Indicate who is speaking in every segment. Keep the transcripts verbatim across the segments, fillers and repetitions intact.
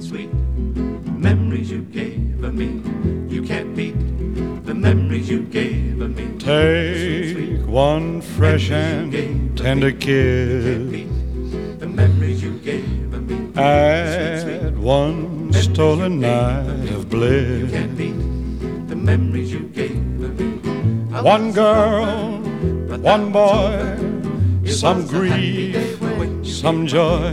Speaker 1: sweet memories you gave me. You can't beat the memories you gave me.
Speaker 2: Take one fresh and tender kiss.
Speaker 1: The memories you gave me.
Speaker 2: Add one stolen night of bliss.
Speaker 1: You can't beat the memories you gave me.
Speaker 2: One girl, one boy, some grief, some joy.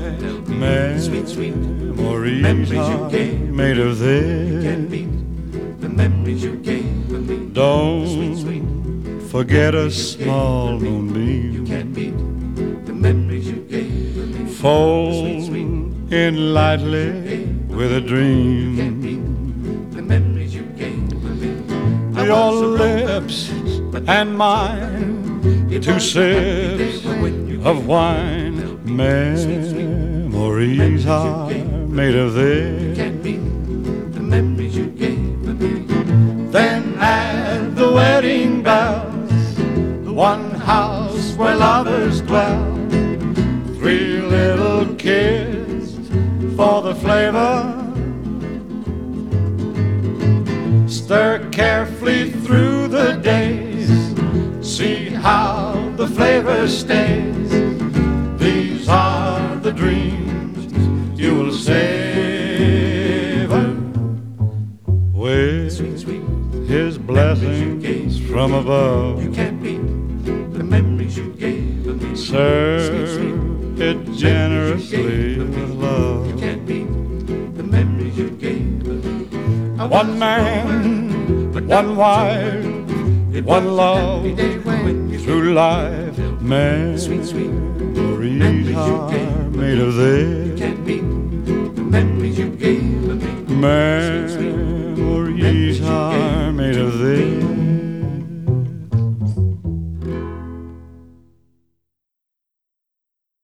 Speaker 2: Memories are made of this.
Speaker 1: The memories you gave me.
Speaker 2: Don't forget a small moonbeam.
Speaker 1: You can't beat the memories you gave me.
Speaker 2: Fold in lightly with a dream.
Speaker 1: The memories you gave me.
Speaker 2: Your lips and mine, two sips of wine. Memories are made of this.
Speaker 1: The memories you gave me.
Speaker 2: Then add the wedding bells, the one house where lovers dwell. Three little kids for the flavor. Stir carefully through the days. See how the flavor stays. These are the dreams you will savor with His blessings from above.
Speaker 1: You can't beat the memories you gave me.
Speaker 2: Serve it generously with love.
Speaker 1: You can't beat the memories you gave me.
Speaker 2: One man, one wife, one love through life. Memories are made of this.
Speaker 1: You can't beat the memories you gave me.
Speaker 2: Memories are